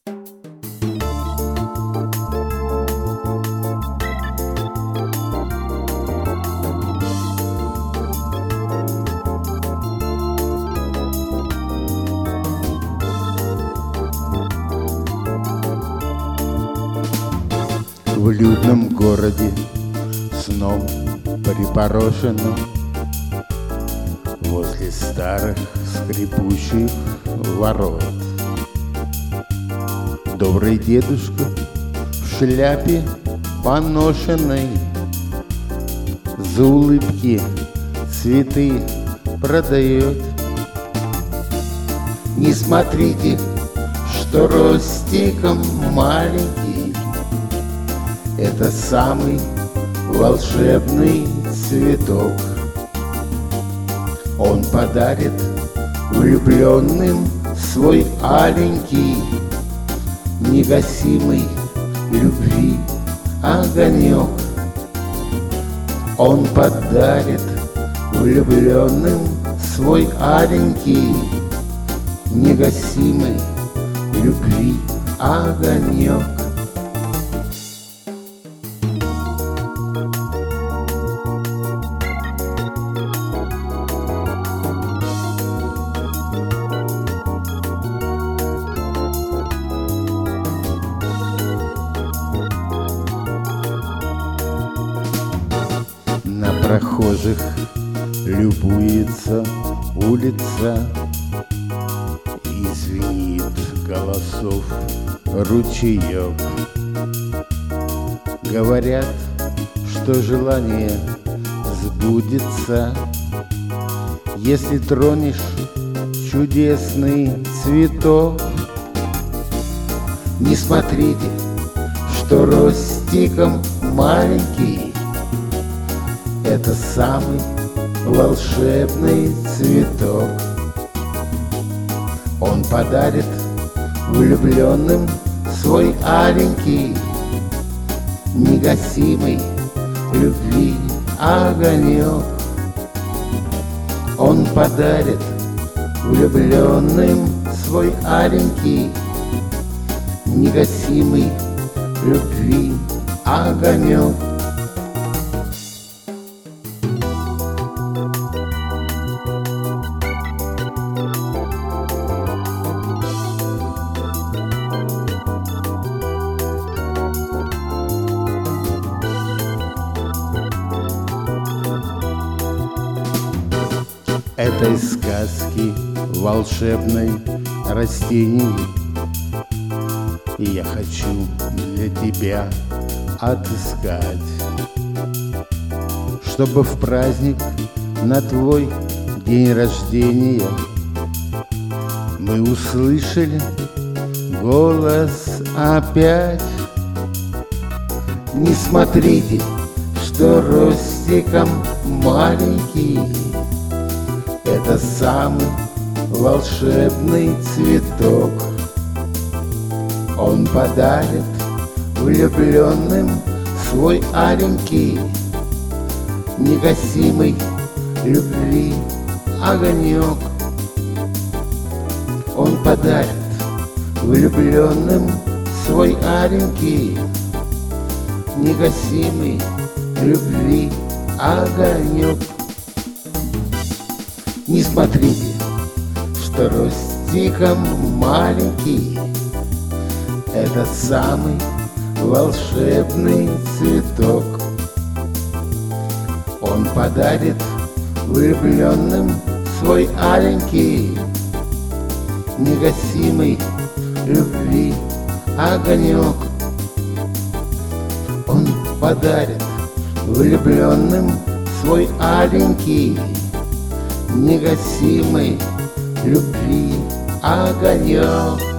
В людном городе сном припорошенном, возле старых скрипучих ворот, добрый дедушка в шляпе поношенной за улыбки цветы продает. Не смотрите, что ростиком маленький, это самый волшебный цветок. Он подарит влюбленным свой аленький, негасимый любви огонек. Он подарит влюбленным свой аленький, негасимый любви огонек. На прохожих любуется улица, и звенит голосов ручеек. Говорят, что желание сбудется, если тронешь чудесный цветок. Не смотрите, что ростиком маленький, это самый волшебный цветок. Он подарит влюбленным свой аленький, негасимый любви огонек. Он подарит влюбленным свой аленький, негасимый любви огонек. Этой сказки волшебной растений и я хочу для тебя отыскать, чтобы в праздник на твой день рождения мы услышали голос опять. Не смотрите, что ростиком маленький, это самый волшебный цветок. Он подарит влюбленным свой аленький, негасимый любви огонек. Он подарит влюбленным свой аленький, негасимый любви огонек. Не смотрите, что ростиком маленький, это самый волшебный цветок. Он подарит влюбленным свой аленький, негасимый любви огонек. Он подарит влюбленным свой аленький, негасимый любви огонек.